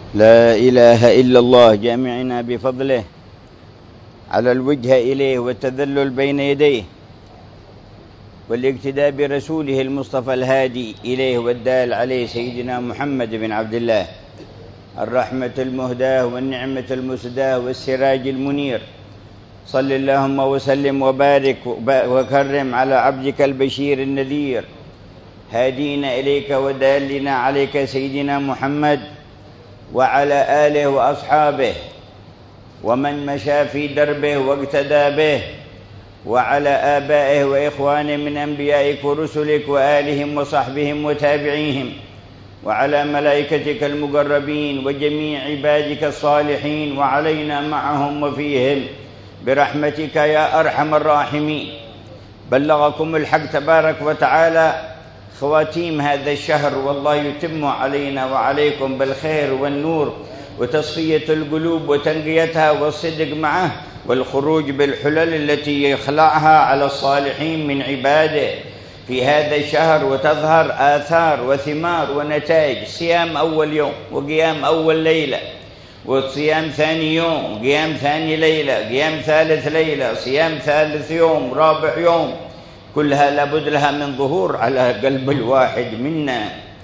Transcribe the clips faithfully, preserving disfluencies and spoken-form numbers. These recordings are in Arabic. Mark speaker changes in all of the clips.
Speaker 1: لا إله إلا الله جامعنا بفضله على الوجه إليه والتذلل بين يديه والاقتداء برسوله المصطفى الهادي إليه والدال عليه سيدنا محمد بن عبد الله الرحمة المهداة والنعمة المسداة والسراج المنير. صل اللهم وسلم وبارك وكرم على عبدك البشير النذير هادينا إليك ودالنا عليك سيدنا محمد وعلى آله وأصحابه ومن مشى في دربه واقتدى به وعلى آبائه وإخوانه من أنبيائك ورسلك وآلهم وصحبهم وتابعيهم وعلى ملائكتك المقربين وجميع عبادك الصالحين وعلينا معهم وفيهم برحمتك يا أرحم الراحمين. بلغكم الحق تبارك وتعالى خواتيم هذا الشهر، والله يتم علينا وعليكم بالخير والنور وتصفية القلوب وتنقيتها والصدق معه والخروج بالحلل التي يخلعها على الصالحين من عباده في هذا الشهر، وتظهر آثار وثمار ونتائج صيام أول يوم وقيام أول ليلة وصيام ثاني يوم قيام ثاني ليلة قيام ثالث ليلة صيام ثالث يوم رابع يوم، كلها لابد لها من ظهور على قلب الواحد منا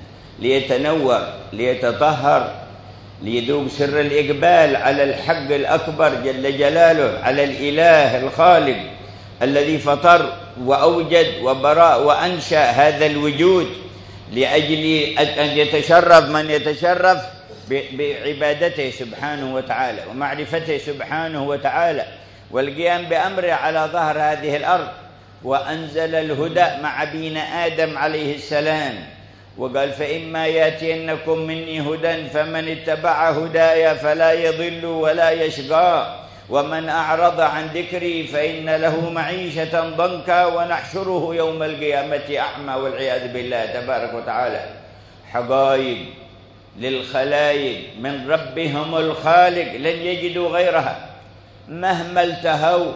Speaker 1: ليتنور ليتطهر ليذوق سر الإقبال على الحق الأكبر جل جلاله، على الإله الخالق الذي فطر وأوجد وبراء وأنشأ هذا الوجود لأجل أن يتشرف من يتشرف بعبادته سبحانه وتعالى ومعرفته سبحانه وتعالى والقيام بأمره على ظهر هذه الأرض. وأنزل الهدى مع أبينا آدم عليه السلام وقال فإما يأتينكم مني هدى فمن اتبع هدايا فلا يضل ولا يشقى ومن أعرض عن ذكري فإن له معيشة ضنكا ونحشره يوم القيامة أعمى والعياذ بالله تبارك وتعالى. حقائق للخلائق من ربهم الخالق لن يجدوا غيرها مهما التهوا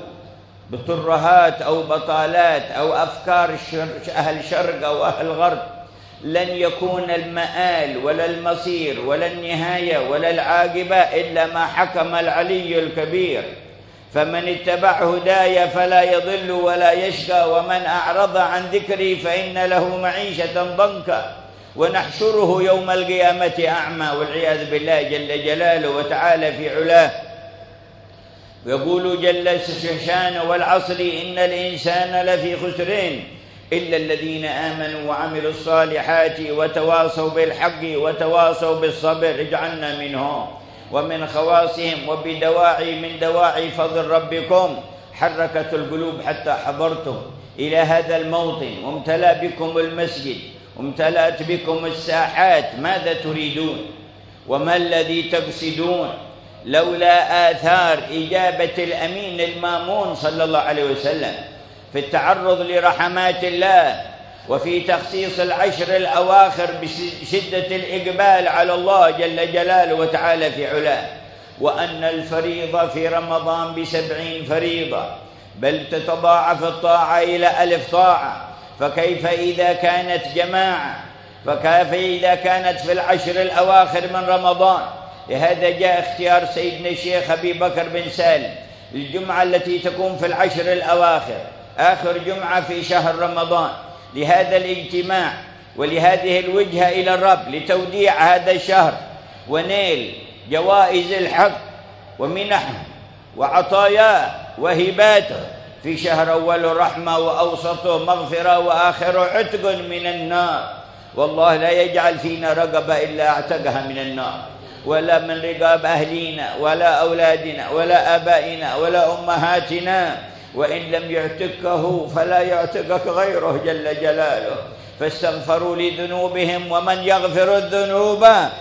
Speaker 1: بترهات أو بطالات أو أفكار أهل الشرق أو أهل الغرب، لن يكون المآل ولا المصير ولا النهاية ولا العاقبة إلا ما حكم العلي الكبير. فمن اتبع هدايا فلا يضل ولا يشقى ومن أعرض عن ذكري فإن له معيشة ضنكا ونحشره يوم القيامة أعمى والعياذ بالله جل جلاله وتعالى في علاه. يقول جل شانه والعصر إن الإنسان لفي خسرين إلا الذين آمنوا وعملوا الصالحات وتواصوا بالحق وتواصوا بالصبر اجعلنا منهم. ومن خواصهم وبدواعي من دواعي فضل ربكم حركت القلوب حتى حضرتم إلى هذا الموطن وامتلأ بكم المسجد وامتلأت بكم الساحات، ماذا تريدون وما الذي تقصدون؟ لولا آثار إجابة الأمين المامون صلى الله عليه وسلم في التعرض لرحمات الله وفي تخصيص العشر الأواخر بشدة الإقبال على الله جل جلاله وتعالى في علاه، وأن الفريضة في رمضان بسبعين فريضة بل تتضاعف الطاعة إلى ألف طاعة، فكيف إذا كانت جماعة؟ فكيف إذا كانت في العشر الأواخر من رمضان؟ لهذا جاء اختيار سيدنا الشيخ أبي بكر بن سالم الجمعة التي تكون في العشر الأواخر آخر جمعة في شهر رمضان لهذا الاجتماع ولهذه الوجهة إلى الرب لتوديع هذا الشهر ونيل جوائز الحق ومنحه وعطاياه وهباته في شهر أوله رحمة وأوسطه مغفرة وآخره عتق من النار. والله لا يجعل فينا رقبة إلا اعتقها من النار، ولا من رقاب أهلينا ولا أولادنا ولا آبائنا ولا أمهاتنا، وإن لم يعتقه فلا يعتقك غيره جل جلاله. فاستغفروا لذنوبهم ومن يغفر الذنوب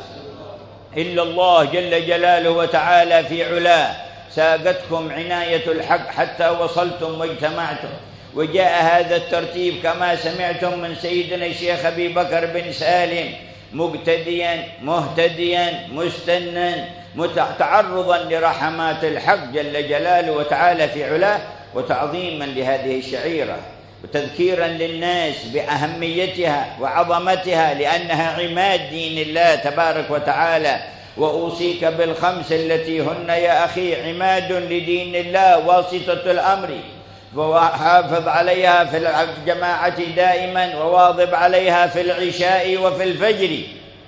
Speaker 1: إلا الله جل جلاله وتعالى في علاه. ساقتكم عناية الحق حتى وصلتم واجتمعتم، وجاء هذا الترتيب كما سمعتم من سيدنا الشيخ أبي بكر بن سالم مقتديا مهتديا مستنا متعرضا لرحمات الحق جل جلاله وتعالى في علاه، وتعظيما لهذه الشعيرة وتذكيرا للناس بأهميتها وعظمتها لأنها عماد دين الله تبارك وتعالى وأوصيك بالخمس التي هن يا أخي عماد لدين الله واسطة الأمر، وحافظ عليها في الجماعة دائما، وواظب عليها في العشاء وفي الفجر،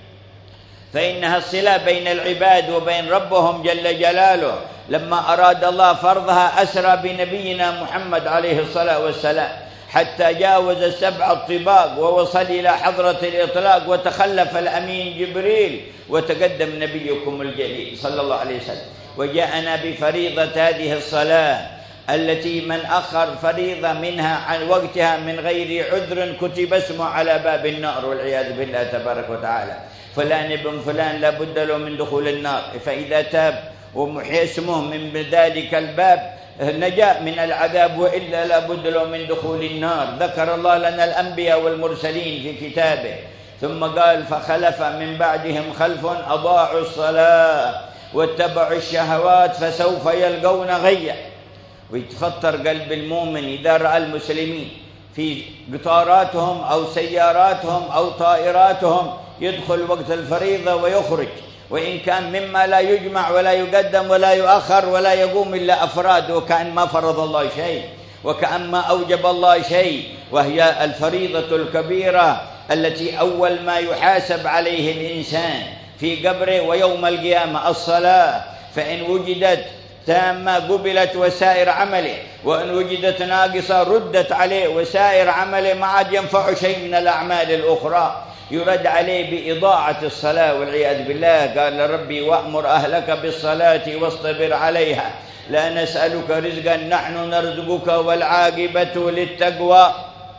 Speaker 1: فإنها الصلة بين العباد وبين ربهم جل جلاله. لما أراد الله فرضها أسرى بنبينا محمد عليه الصلاة والسلام حتى جاوز السبع الطباق ووصل إلى حضرة الإطلاق، وتخلف الأمين جبريل وتقدم نبيكم الجليل صلى الله عليه وسلم وجاءنا بفريضة هذه الصلاة التي من أخر فريضة منها عن وقتها من غير عذر كتب اسمه على باب النار والعياذ بالله تبارك وتعالى. فلان ابن فلان لا بد له من دخول النار، فإذا تاب ومحي اسمه من ذلك الباب نجا من العذاب، وإلا لا بد له من دخول النار. ذكر الله لنا الأنبياء والمرسلين في كتابه، ثم قال فخلف من بعدهم خلف أضاعوا الصلاة واتبعوا الشهوات فسوف يلقون غيا. ويتفطر قلب المؤمن إذا رأى المسلمين في قطاراتهم أو سياراتهم أو طائراتهم يدخل وقت الفريضة ويخرج، وإن كان مما لا يجمع ولا يقدم ولا يؤخر ولا يقوم إلا أفراد، وكأن ما فرض الله شيء وكأن ما أوجب الله شيء، وهي الفريضة الكبيرة التي أول ما يحاسب عليه الإنسان في قبره ويوم القيامة الصلاة. فإن وجدت تامة قبلت وسائر عمله، وإن وجدت ناقصة ردت عليه وسائر عمله ما عاد ينفع شيء من الأعمال الأخرى، يرد عليه بإضاعة الصلاة والعياذ بالله. قال ربي وأمر أهلك بالصلاة واصطبر عليها لا نسألك رزقا نحن نرزقك والعاقبة للتقوى.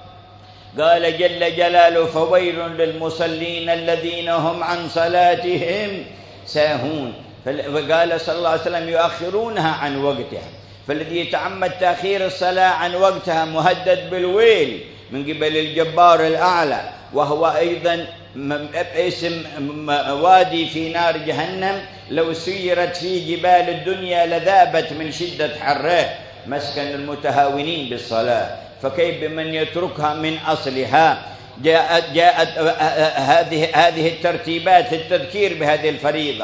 Speaker 1: قال جل جلاله فويل للمصلين الذين هم عن صلاتهم ساهون. فقال صلى الله عليه وسلم يؤخرونها عن وقتها، فالذي يتعمد تأخير الصلاة عن وقتها مهدد بالويل من قبل الجبار الأعلى، وهو أيضا اسم وادي في نار جهنم لو سيرت فيه جبال الدنيا لذابت من شدة حره، مسكن المتهاونين بالصلاة، فكيف بمن يتركها من أصلها. جاءت, جاءت هذه هذه الترتيبات التذكير بهذه الفريضة،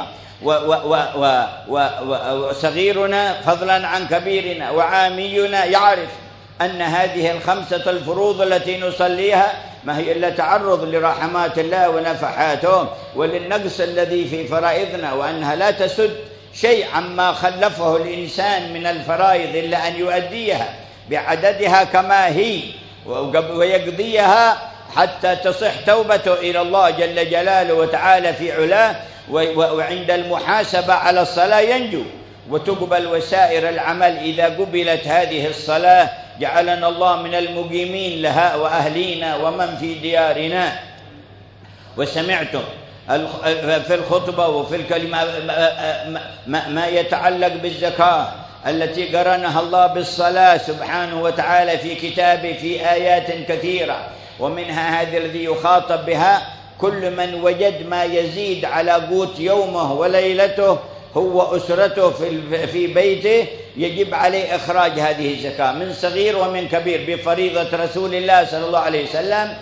Speaker 1: وصغيرنا فضلا عن كبيرنا وعامينا يعرف أن هذه الخمسة الفروض التي نصليها ما هي إلا تعرض لرحمات الله ونفحاته وللنقص الذي في فرائضنا، وأنها لا تسد شيء عما خلفه الإنسان من الفرائض إلا أن يؤديها بعددها كما هي ويقضيها حتى تصح توبته إلى الله جل جلاله وتعالى في علاه، وعند المحاسبة على الصلاة ينجو وتقبل وسائر العمل إذا قبلت هذه الصلاة. جعلنا الله من المقيمين لها وأهلينا ومن في ديارنا. وسمعتم في الخطبة وفي الكلمة ما يتعلق بالزكاة التي قرنها الله بالصلاة سبحانه وتعالى في كتابه في آيات كثيرة، ومنها هذا الذي يخاطب بها كل من وجد ما يزيد على قوت يومه وليلته هو أسرته في بيته يجب عليه إخراج هذه الزكاة من صغير ومن كبير بفريضة رسول الله صلى الله عليه وسلم.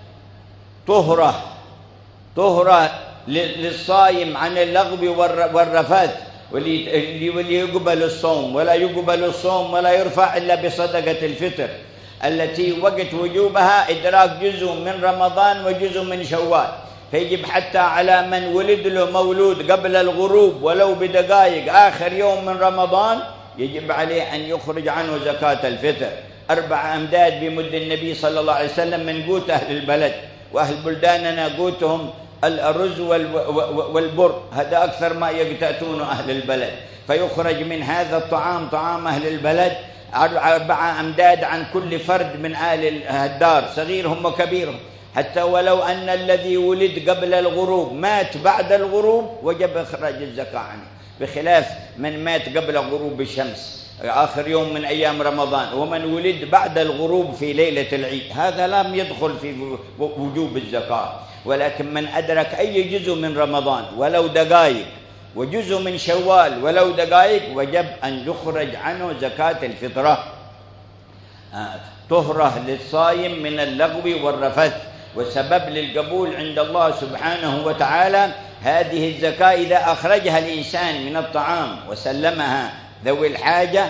Speaker 1: طهرة طهرة للصائم عن اللغو والرفث، واللي يقبل الصوم ولا يقبل الصوم ولا يرفع إلا بصدقة الفطر التي وقت وجوبها إدراك جزء من رمضان وجزء من شوال، فيجب حتى على من ولد له مولود قبل الغروب ولو بدقائق آخر يوم من رمضان يجب عليه أن يخرج عنه زكاة الفطر. أربع أمداد بمد النبي صلى الله عليه وسلم من قوت أهل البلد، وأهل بلداننا قوتهم الرز والبر، هذا أكثر ما يقتاتون أهل البلد، فيخرج من هذا الطعام طعام أهل البلد أربعة أمداد عن كل فرد من أهل الدار صغيرهم وكبيرهم، حتى ولو أن الذي ولد قبل الغروب مات بعد الغروب وجب إخراج الزكاة عنه، بخلاف من مات قبل غروب الشمس آخر يوم من أيام رمضان، ومن ولد بعد الغروب في ليلة العيد هذا لم يدخل في وجوب الزكاة. ولكن من أدرك أي جزء من رمضان ولو دقائق وجزء من شوال ولو دقائق وجب أن يخرج عنه زكاة الفطرة. طهرة للصائم من اللغو والرفث، وسبب للقبول عند الله سبحانه وتعالى هذه الزكاة إذا أخرجها الإنسان من الطعام وسلمها ذوي الحاجة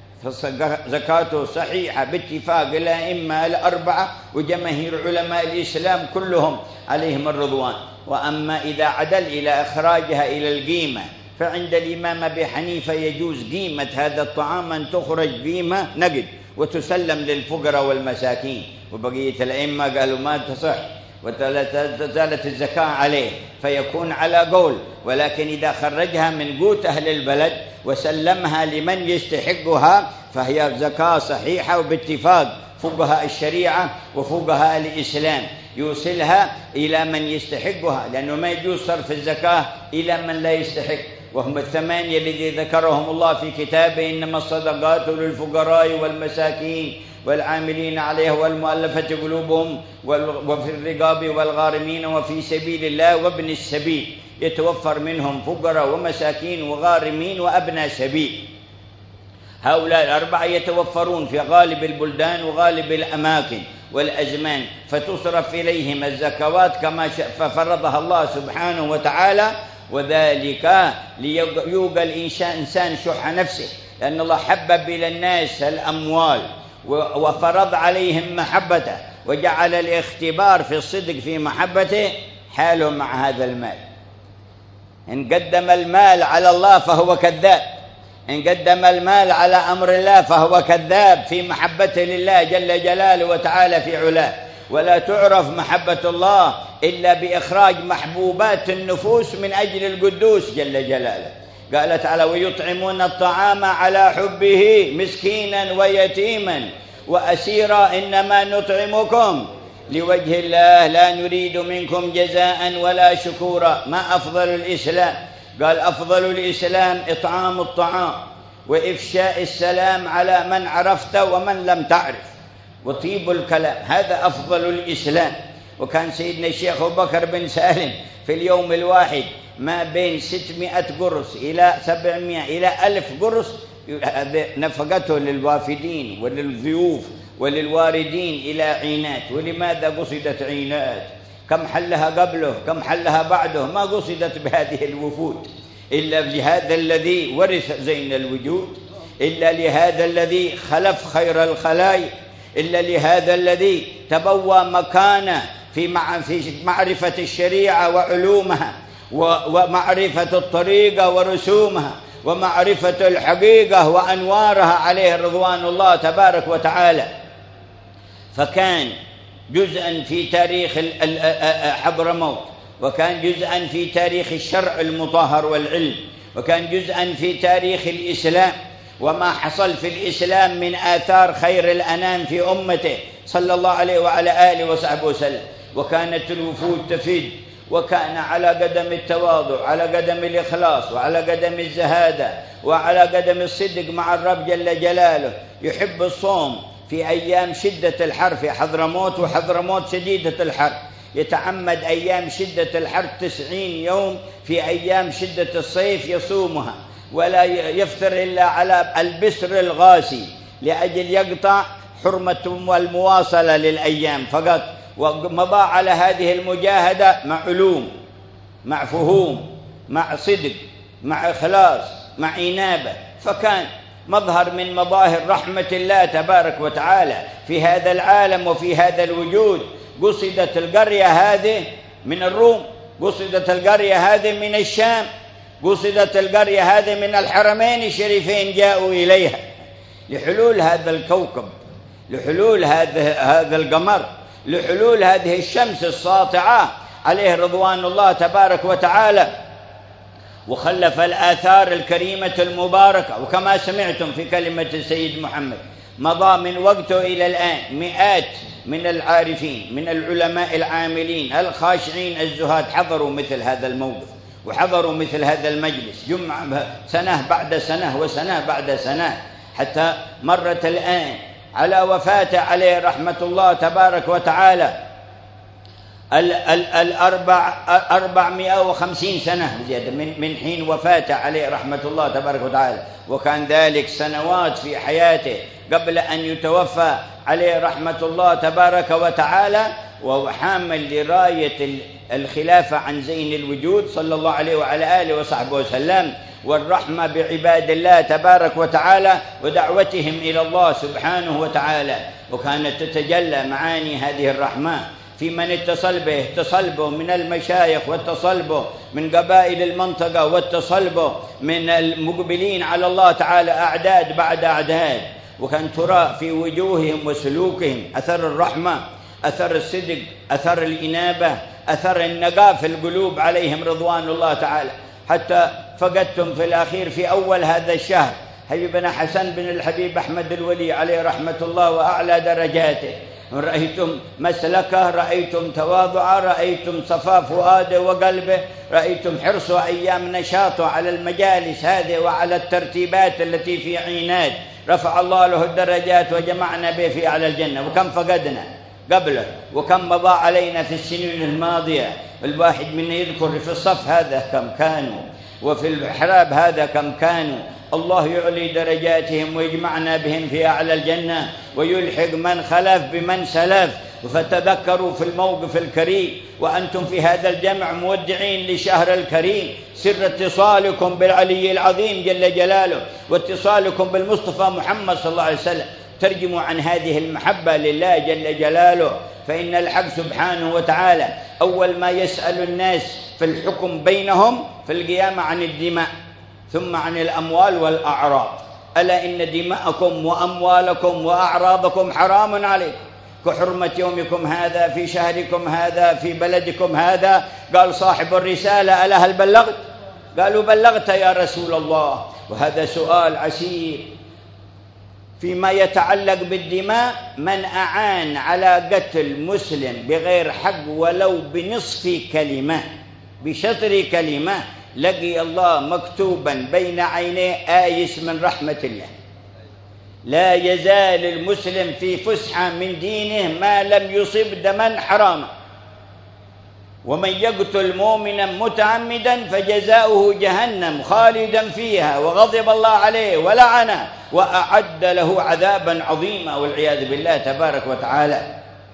Speaker 1: فزكاته صحيحة باتفاق الأئمة الأربعة وجماهير علماء الإسلام كلهم عليهم الرضوان. وأما إذا عدل إلى إخراجها إلى القيمة فعند الإمام أبي حنيفة يجوز قيمة هذا الطعام أن تخرج قيمة نقد وتسلم للفقراء والمساكين، وبقية الأئمة قالوا ما تصح وتزالت الزكاة عليه فيكون على قول. ولكن إذا خرجها من قوت أهل البلد وسلمها لمن يستحقها فهي زكاة صحيحة وباتفاق فقهاء الشريعة وفقهاء الإسلام، يوصلها إلى من يستحقها، لأنه ما يجوز صرف الزكاة إلى من لا يستحق، وهم الثمانية الذي ذكرهم الله في كتابه: إنما الصدقات للفقراء والمساكين والعاملين عليه والمؤلفة قلوبهم وفي الرقاب والغارمين وفي سبيل الله وابن السبيل، يتوفر منهم فقراء ومساكين وغارمين وأبناء سبيل. هؤلاء الأربعة يتوفرون في غالب البلدان وغالب الأماكن والأزمان، فتصرف إليهم الزكوات كما فرضها الله سبحانه وتعالى، وذلك ليوقى الإنسان شح نفسه، لأن الله حبب إلى الناس الأموال وفرض عليهم محبته وجعل الاختبار في الصدق في محبته حاله مع هذا المال. إن قدم المال على الله فهو كذاب، إن قدم المال على أمر الله فهو كذاب في محبته لله جل جلاله وتعالى في علاه. ولا تعرف محبة الله إلا بإخراج محبوبات النفوس من أجل القدوس جل جلاله. قال تعالى: ويطعمون الطعام على حبه مسكينا ويتيما وأسيرا إنما نطعمكم لوجه الله لا نريد منكم جزاء ولا شكورا. ما أفضل الإسلام؟ قال: أفضل الإسلام إطعام الطعام وإفشاء السلام على من عرفت ومن لم تعرف وطيب الكلام، هذا أفضل الإسلام. وكان سيدنا الشيخ أبو بكر بن سالم في اليوم الواحد ما بين ستمائة قرص إلى سبعمائة إلى ألف قرص نفقته للوافدين وللضيوف وللواردين إلى عينات. ولماذا قصدت عينات؟ كم حلها قبله كم حلها بعده؟ ما قصدت بهذه الوفود إلا لهذا الذي ورث زين الوجود، إلا لهذا الذي خلف خير الخلائق، إلا لهذا الذي تبوى مكانه في معرفة الشريعة وعلومها ومعرفة الطريقة ورسومها ومعرفة الحقيقة وأنوارها عليه رضوان الله تبارك وتعالى. فكان جزءا في تاريخ حضرموت، وكان جزءا في تاريخ الشرع المطهر والعلم، وكان جزءا في تاريخ الإسلام وما حصل في الإسلام من آثار خير الأنام في أمته صلى الله عليه وعلى آله وصحبه وسلم. وكانت الوفود تفيد، وكان على قدم التواضع، على قدم الإخلاص، وعلى قدم الزهادة، وعلى قدم الصدق مع الرب جل جلاله. يحب الصوم في أيام شدة الحر في حضرموت، وحضرموت شديدة الحر، يتعمد أيام شدة الحر تسعين يوم في أيام شدة الصيف يصومها، ولا يفطر إلا على البسر الغاسي لأجل يقطع حرمة والمواصلة للأيام فقط. ومضى على هذه المجاهدة مع علوم، مع فهوم، مع صدق، مع إخلاص، مع إنابة، فكان مظهر من مظاهر رحمة الله تبارك وتعالى في هذا العالم وفي هذا الوجود. قصدت القرية هذه من الروم، قصدت القرية هذه من الشام، قصدت القرية هذه من الحرمين الشريفين، جاءوا إليها لحلول هذا الكوكب، لحلول هذا هذا القمر، لحلول هذه الشمس الساطعة عليه رضوان الله تبارك وتعالى. وخلف الآثار الكريمة المباركة. وكما سمعتم في كلمة السيد محمد، مضى من وقته إلى الآن مئات من العارفين من العلماء العاملين الخاشعين الزهاد حضروا مثل هذا الموقف وحضروا مثل هذا المجلس جمعة سنة بعد سنة وسنة بعد سنة، حتى مرت الآن على وفاته عليه رحمة الله تبارك وتعالى الأربع أربعمائة وخمسين سنة زيادة من من حين وفاته عليه رحمة الله تبارك وتعالى. وكان ذلك سنوات في حياته قبل أن يتوفى عليه رحمة الله تبارك وتعالى. وهو حامل لراية الخلافة عن زين الوجود صلى الله عليه وعلى آله وصحبه وسلم، والرحمة بعباد الله تبارك وتعالى ودعوتهم إلى الله سبحانه وتعالى. وكانت تتجلى معاني هذه الرحمة في من اتصل به، اتصل به من المشايخ، واتصل به من قبائل المنطقة، واتصل به من المقبلين على الله تعالى أعداد بعد أعداد. وكان ترى في وجوههم وسلوكهم أثر الرحمة، أثر الصدق، أثر الإنابة، أثر النقاء في القلوب عليهم رضوان الله تعالى. حتى فقدتم في الأخير في أول هذا الشهر حبيبنا حسن بن الحبيب أحمد الولي عليه رحمة الله وأعلى درجاته. رأيتم مسلكه، رأيتم تواضعه، رأيتم صفاء فؤاده وقلبه، رأيتم حرصه أيام نشاطه على المجالس هذه وعلى الترتيبات التي في عناد. رفع الله له الدرجات وجمعنا به في أعلى الجنة. وكم فقدنا قبله، وكم مضى علينا في السنين الماضية. الواحد منا يذكر في الصف هذا كم كانوا، وفي المحراب هذا كم كانوا. الله يعلي درجاتهم ويجمعنا بهم في أعلى الجنة، ويلحق من خلف بمن سلف. فتذكروا في الموقف الكريم وأنتم في هذا الجمع مودعين لشهر الكريم، سر اتصالكم بالعلي العظيم جل جلاله، واتصالكم بالمصطفى محمد صلى الله عليه وسلم ترجم عن هذه المحبة لله جل جلاله. فإن الحق سبحانه وتعالى أول ما يسأل الناس في الحكم بينهم في القيامة عن الدماء، ثم عن الأموال والأعراض. ألا إن دماءكم وأموالكم وأعراضكم حرام عليكم كحرمة يومكم هذا في شهركم هذا في بلدكم هذا. قال صاحب الرسالة: ألا هل بلغت؟ قالوا: بلغت يا رسول الله. وهذا سؤال عسير. فيما يتعلق بالدماء، من أعان على قتل مسلم بغير حق ولو بنصف كلمة بشطر كلمة لقي الله مكتوبا بين عينيه آيس من رحمة الله. لا يزال المسلم في فسحة من دينه ما لم يصب دما حراما. ومن يقتل مؤمنا متعمدا فجزاؤه جهنم خالدا فيها وغضب الله عليه ولعنه وأعد له عذابا عظيما والعياذ بالله تبارك وتعالى.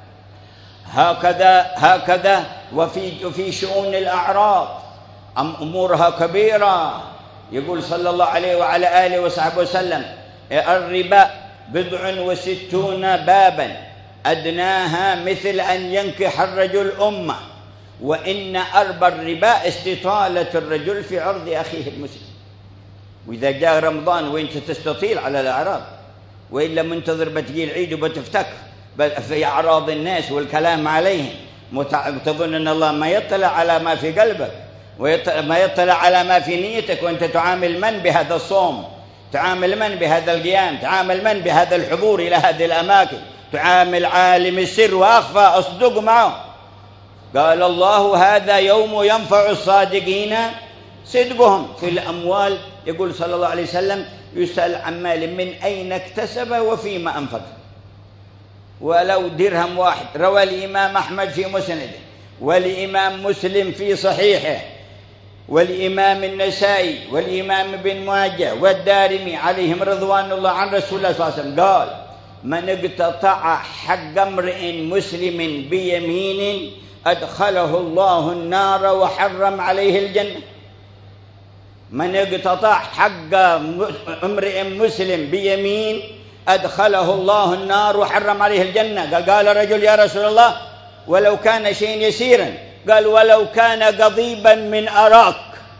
Speaker 1: هكذا هكذا وفي في شؤون الأعراض أمورها كبيرة. يقول صلى الله عليه وعلى آله وصحبه وسلم: الربا بضع وستون بابا أدناها مثل أن ينكح الرجل أمه، وإن أربى الربا استطالة الرجل في عرض أخيه المسلم. وإذا جاء رمضان وإنت تستطيل على الأعراض، وإلا منتظر بتجي العيد وبتفتك في أعراض الناس والكلام عليهم، تظن أن الله ما يطلع على ما في قلبك وما يطلع على ما في نيتك. وأنت تعامل من بهذا الصوم، تعامل من بهذا القيام، تعامل من بهذا الحضور إلى هذه الأماكن، تعامل عالم السر وأخفى، أصدق معه. قال الله: هذا يوم ينفع الصادقين صدقهم. في الأموال يقول صلى الله عليه وسلم: يسأل عن مال من أين اكتسب وفيما أنفق، ولو درهم واحد. روى الإمام أحمد في مسنده، والإمام مسلم في صحيحه، والإمام النسائي، والإمام ابن ماجه، والدارمي عليهم رضوان الله عن رسول الله صلى الله عليه وسلم قال: من اقتطع حق امرئ مسلم بيمين أدخله الله النار وحرم عليه الجنة. من اقتطع حق امرئ مسلم بيمين أدخله الله النار وحرم عليه الجنة. قال, قال رجل: يا رسول الله ولو كان شيء يسيرا. قال: ولو كان قضيبا من أراك.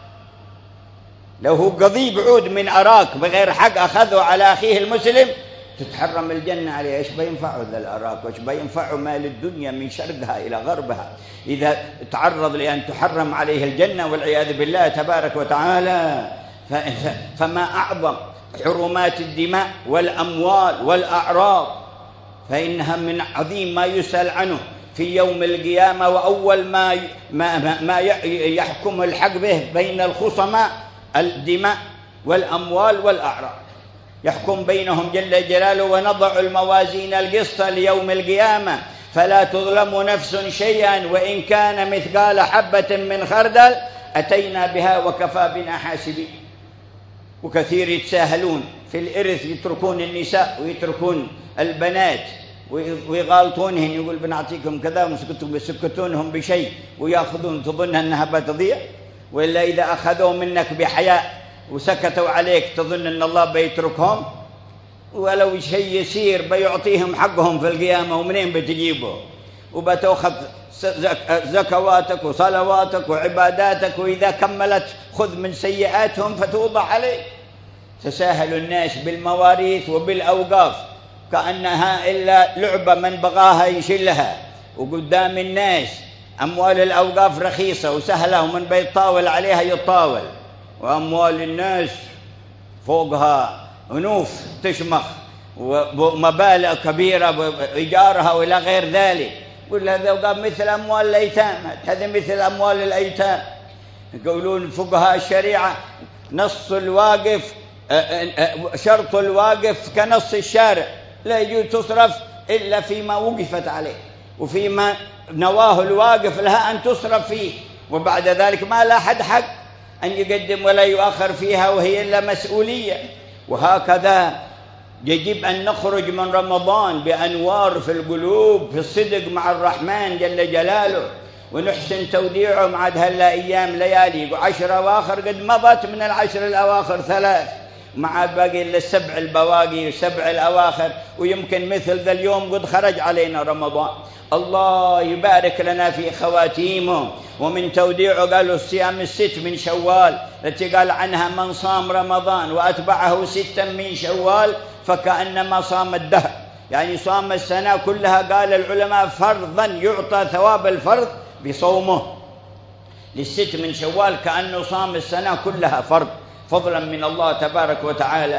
Speaker 1: لو هو قضيب عود من أراك بغير حق أخذه على أخيه المسلم تتحرم الجنة عليه. إيش بينفعه ذا الأراك؟ وإيش بينفعه مال الدنيا من شرقها إلى غربها إذا تعرض لأن تحرم عليه الجنة والعياذ بالله تبارك وتعالى؟ فما أعظم حرمات الدماء والأموال والأعراض، فإنها من عظيم ما يسأل عنه في يوم القيامة. وأول ما ما ما يحكم الحق به بين الخصماء الدماء والأموال والأعراض، يحكم بينهم جل جلاله: ونضع الموازين القسط ليوم القيامة فلا تظلم نفس شيئا وإن كان مثقال حبة من خردل أتينا بها وكفى بنا حاسبين. وكثير يتساهلون في الإرث، يتركون النساء ويتركون البنات ويغالطونهن، يقول بنعطيكم كذا ويسكتونهم بشيء ويأخذون، تظن أنها بتضيع؟ وإلا إذا أخذوا منك بحياء وسكتوا عليك تظن أن الله بيتركهم؟ ولو شيء يسير بيعطيهم حقهم في القيامة، ومنين بتجيبه؟ وبتأخذ زكواتك وصلواتك وعباداتك، وإذا كملت خذ من سيئاتهم فتوضع عليك. تساهل الناس بالمواريث وبالأوقاف كأنها إلا لعبة من بغاها يشيلها، وقدام الناس أموال الأوقاف رخيصة وسهلة ومن بيطاول عليها يطاول، وأموال الناس فوقها أنوف تشمخ ومبالغ كبيرة بإيجارها وإلى غير ذلك. يقول هذا أوقاف مثل أموال الأيتام، هذا مثل أموال الأيتام. يقولون فقهاء الشريعة نص الواقف شرط الواقف كنص الشارع، لا يجوز تصرف إلا فيما وقفت عليه وفيما نواه الواقف لها أن تصرف فيه، وبعد ذلك ما لا حد حق أن يقدم ولا يؤخر فيها، وهي إلا مسؤولية. وهكذا يجب أن نخرج من رمضان بأنوار في القلوب، في الصدق مع الرحمن جل جلاله، ونحسن توديعه مع هلا أيام ليالي وعشر أواخر قد مضت، من العشر الأواخر ثلاث، مع باقي إلا السبع البواقي وسبع الأواخر، ويمكن مثل ذا اليوم قد خرج علينا رمضان. الله يبارك لنا في خواتيمه. ومن توديعه قالوا الصيام الست من شوال التي قال عنها من صام رمضان وأتبعه ستا من شوال فكأنما صام الدهر، يعني صام السنة كلها. قال العلماء فرضا يعطى ثواب الفرض بصومه للست من شوال، كأنه صام السنة كلها فرض، فضلا من الله تبارك وتعالى.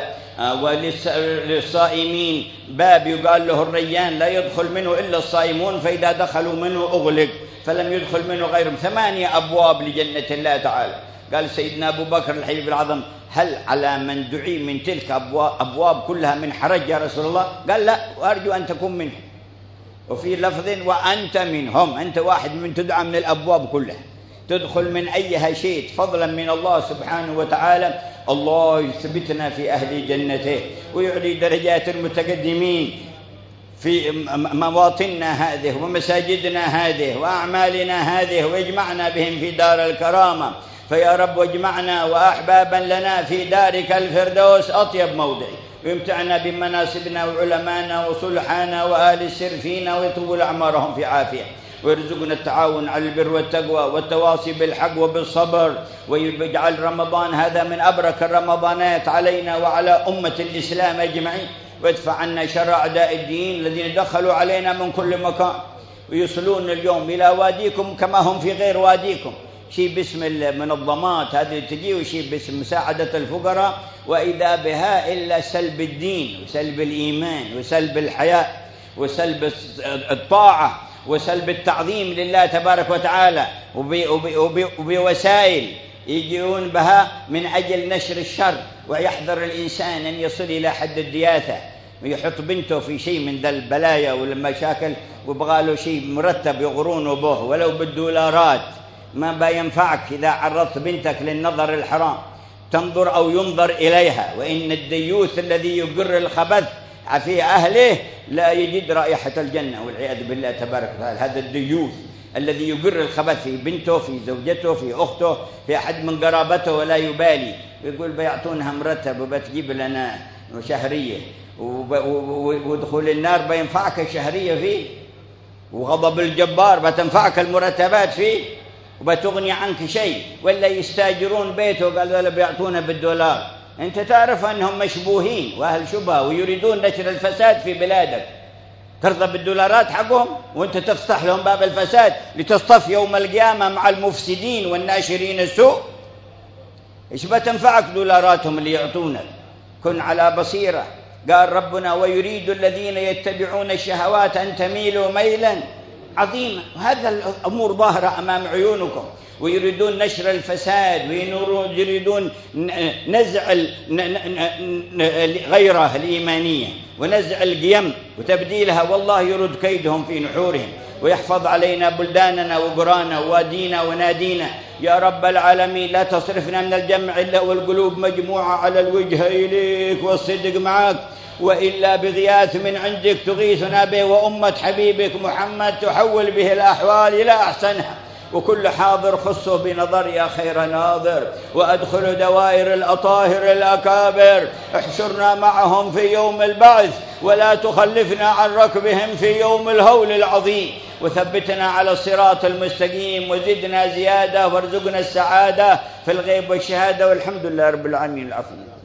Speaker 1: وللصائمين باب يقال له الريان لا يدخل منه إلا الصائمون، فإذا دخلوا منه أغلق فلم يدخل منه غيرهم. ثمانية أبواب لجنة الله تعالى. قال سيدنا أبو بكر الحبيب العظم هل على من دعي من تلك أبواب كلها من حرج يا رسول الله؟ قال لا، وأرجو أن تكون منهم. وفي لفظ وأنت منهم، أنت واحد من تدعى من الأبواب كلها، تدخل من أيها شئت، فضلا من الله سبحانه وتعالى. الله يثبتنا في أهل جنته ويعلي درجات المتقدمين في مواطننا هذه ومساجدنا هذه وأعمالنا هذه، ويجمعنا بهم في دار الكرامة. فيا رب واجمعنا وأحبابا لنا في دارك الفردوس أطيب موضع، ويمتعنا بمناسبنا وعلمانا وصلحانا وآل السر فينا، ويطول أعمارهم في عافية، ويرزقنا التعاون على البر والتقوى والتواصي بالحق وبالصبر، ويجعل رمضان هذا من أبرك الرمضانات علينا وعلى أمة الإسلام أجمعين، ويدفع عنا شر أعداء الدين الذين دخلوا علينا من كل مكان ويصلون اليوم إلى واديكم كما هم في غير واديكم، شيء باسم المنظمات هذه تجي، وشيء باسم مساعدة الفقراء، وإذا بها إلا سلب الدين وسلب الإيمان وسلب الحياء وسلب الطاعة وسلب التعظيم لله تبارك وتعالى، وبوسائل يجيون بها من أجل نشر الشر. ويحذر الإنسان أن يصل إلى حد الدياثة ويحط بنته في شيء من ذا البلايا والمشاكل، وبغى له شيء مرتب يغرونه به ولو بالدولارات. ما بينفعك إذا عرضت بنتك للنظر الحرام، تنظر أو ينظر إليها. وإن الديوث الذي يقر الخبث في أهله لا يجد رائحة الجنة والعياذ بالله تبارك وتعالى. هذا الديوث الذي يقر الخبث في بنته، في زوجته، في أخته، في أحد من قرابته، ولا يبالي. يقول بيعطونها مرتب وبتجيب لنا شهرية، ودخول النار بينفعك الشهرية فيه، وغضب الجبار بتنفعك المرتبات فيه، وبتغني عنك شيء. ولا يستاجرون بيته قال ولا بيعطونا بالدولار. أنت تعرف أنهم مشبوهين وأهل شبهة ويريدون نشر الفساد في بلادك، ترضى بالدولارات حقهم وأنت تفتح لهم باب الفساد لتصطف يوم القيامة مع المفسدين والناشرين السوء. إيش بتنفعك دولاراتهم اللي يعطونك؟ كن على بصيرة. قال ربنا ويريد الذين يتبعون الشهوات أن تميلوا ميلا عظيما. وهذا الأمور ظاهرة أمام عيونكم، ويريدون نشر الفساد، ويريدون نزع غيره الإيمانية ونزع القيم وتبديلها، والله يرد كيدهم في نحورهم، ويحفظ علينا بلداننا وقرانا ووادينا ونادينا يا رب العالمين. لا تصرفنا من الجمع إلا والقلوب مجموعة على الوجه إليك والصدق معك، وإلا بغياث من عندك تغيثنا به، وأمة حبيبك محمد تحول به الأحوال إلى أحسنها، وكل حاضر خصه بنظر يا خير ناظر، وأدخل دوائر الأطاهر الأكابر، احشرنا معهم في يوم البعث، ولا تخلفنا عن ركبهم في يوم الهول العظيم، وثبتنا على الصراط المستقيم، وزدنا زيادة، وارزقنا السعادة في الغيب والشهادة، والحمد لله رب العالمين. العفو.